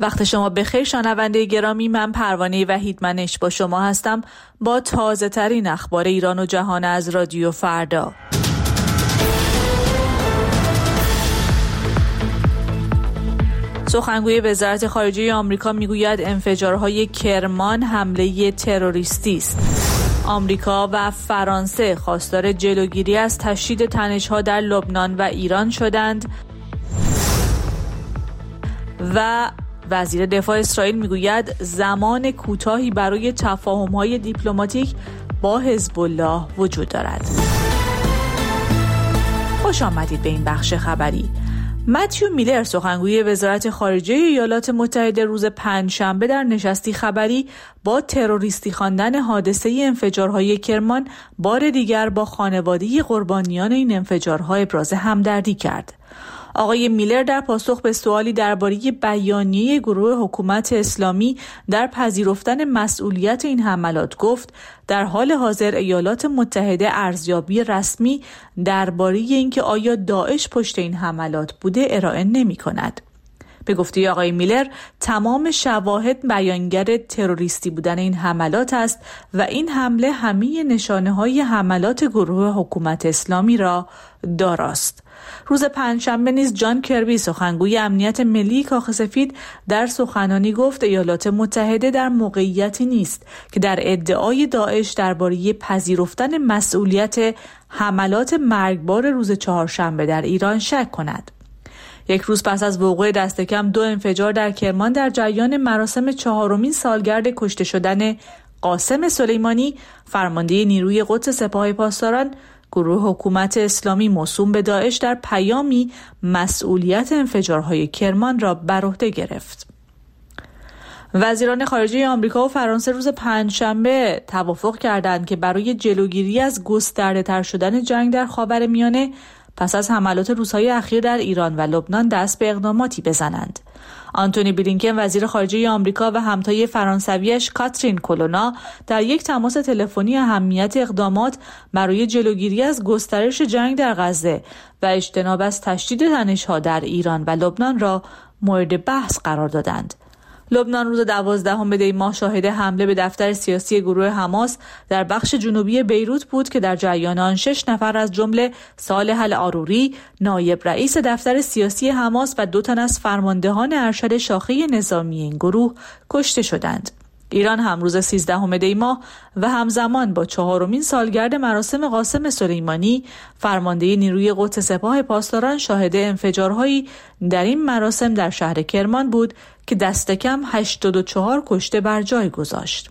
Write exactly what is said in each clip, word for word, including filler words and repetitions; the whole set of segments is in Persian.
وقت شما بخیر شنونده گرامی، من پروانه وحیدمنش با شما هستم با تازه ترین اخبار ایران و جهان از رادیو فردا. سخنگوی وزارت خارجه آمریکا میگوید انفجارهای کرمان حمله تروریستی است. آمریکا و فرانسه خواستار جلوگیری از تشدید تنش‌ها در لبنان و ایران شدند و وزیر دفاع اسرائیل میگوید زمان کوتاهی برای تفاهم‌های دیپلماتیک با حزب الله وجود دارد. خوش آمدید به این بخش خبری. متیو میلر سخنگوی وزارت خارجه ایالات متحده روز پنجشنبه در نشستی خبری با تروریستی خواندن حادثه انفجارهای کرمان بار دیگر با خانواده قربانیان این انفجارها ابراز همدردی کرد. آقای میلر در پاسخ به سوالی درباره بیانیه گروه حکومت اسلامی در پذیرفتن مسئولیت این حملات گفت در حال حاضر ایالات متحده ارزیابی رسمی درباره اینکه آیا داعش پشت این حملات بوده ارائه نمی کند. به گفته آقای میلر تمام شواهد بیانگر تروریستی بودن این حملات است و این حمله همه نشانه‌های حملات گروه حکومت اسلامی را داراست. روز پنجشنبه نیز جان کربی سخنگوی امنیت ملی کاخ سفید در سخنرانی گفت ایالات متحده در موقعیتی نیست که در ادعای داعش درباره پذیرفتن مسئولیت حملات مرگبار روز چهارشنبه در ایران شک کند. یک روز پس از وقوع دست کم دو انفجار در کرمان در جریان مراسم چهارمین سالگرد کشته شدن قاسم سلیمانی فرمانده نیروی قدس سپاه پاسداران، گروه حکومت اسلامی موسوم به داعش در پیامی مسئولیت انفجارهای کرمان را بر عهده گرفت. وزیران خارجه آمریکا و فرانسه روز پنجشنبه توافق کردند که برای جلوگیری از گسترده‌تر شدن جنگ در خاورمیانه پس از حملات روزهای اخیر در ایران و لبنان دست به اقداماتی بزنند. آنتونی بلینکن وزیر خارجه آمریکا و همتای فرانسویش کاترین کولونا در یک تماس تلفنی اهمیت اقدامات برای جلوگیری از گسترش جنگ در غزه و اجتناب از تشدید تنش‌ها در ایران و لبنان را مورد بحث قرار دادند. لبنان روز دوازدهم دی ماه شاهد حمله به دفتر سیاسی گروه حماس در بخش جنوبی بیروت بود که در جریان آن شش نفر از جمله صالح العروری نایب رئیس دفتر سیاسی حماس و دو تن از فرماندهان ارشد شاخه نظامی این گروه کشته شدند. ایران هم روز سیزدهم دی ماه و همزمان با چهارمین سالگرد مراسم قاسم سلیمانی فرمانده نیروی قدس سپاه پاسداران شاهد انفجارهایی در این مراسم در شهر کرمان بود که دست کم هشتاد و چهار کشته بر جای گذاشت.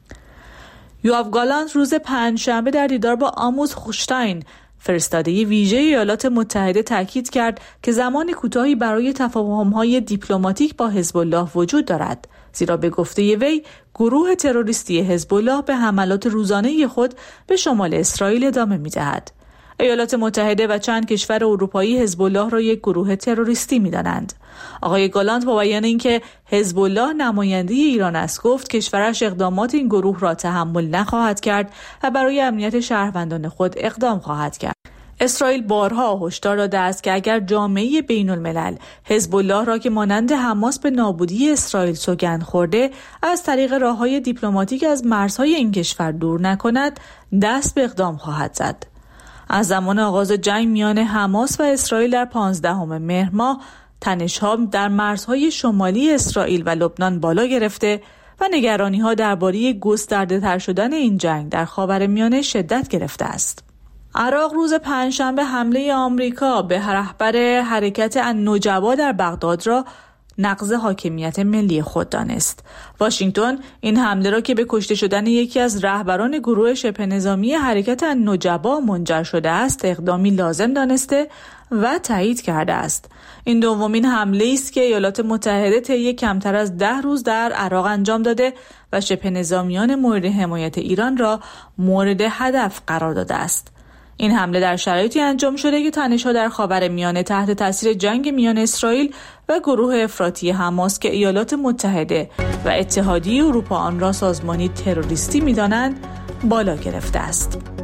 یواف گالانت روز پنجشنبه در دیدار با آموس هوشتاین فرستاده ویژه ایالات متحده تاکید کرد که زمان کوتاهی برای تفاهم‌های دیپلماتیک با حزب الله وجود دارد، زیرا به گفته وی گروه تروریستی حزب الله به حملات روزانه خود به شمال اسرائیل ادامه می‌دهد. ایالات متحده و چند کشور اروپایی حزب الله را یک گروه تروریستی می‌دانند. آقای گالانت با بیان اینکه حزب الله نماینده ایران است گفت کشورش اقدامات این گروه را تحمل نخواهد کرد و برای امنیت شهروندان خود اقدام خواهد کرد. اسرائیل بارها هشدار داده است که اگر جامعه بین الملل حزب الله را که مانند حماس به نابودی اسرائیل سوگند خورده از طریق راه‌های دیپلماتیک از مرزهای این کشور دور نکند دست به اقدام خواهد زد. از زمان آغاز جنگ میان حماس و اسرائیل در پانزدهم مهر ماه تنش‌ها در مرزهای شمالی اسرائیل و لبنان بالا گرفته و نگرانی‌ها درباره گسترده‌تر شدن این جنگ در خاورمیانه شدت گرفته است. عراق روز پنجشنبه حمله آمریکا به رهبر حرکت النجبا در بغداد را نقض حاکمیت ملی خود دانست. واشنگتن این حمله را که به کشته شدن یکی از رهبران گروه شبه نظامی حرکت النجبا منجر شده است اقدامی لازم دانسته و تایید کرده است. این دومین حمله است که ایالات متحده طی کمتر از ده روز در عراق انجام داده و شبه نظامیان مورد حمایت ایران را مورد هدف قرار داده است. این حمله در شرایطی انجام شده که تنش‌ها در خاورمیانه تحت تاثیر جنگ میان اسرائیل و گروه افراطی حماس که ایالات متحده و اتحادیه اروپا آن را سازمانی تروریستی می‌دانند بالا گرفته است.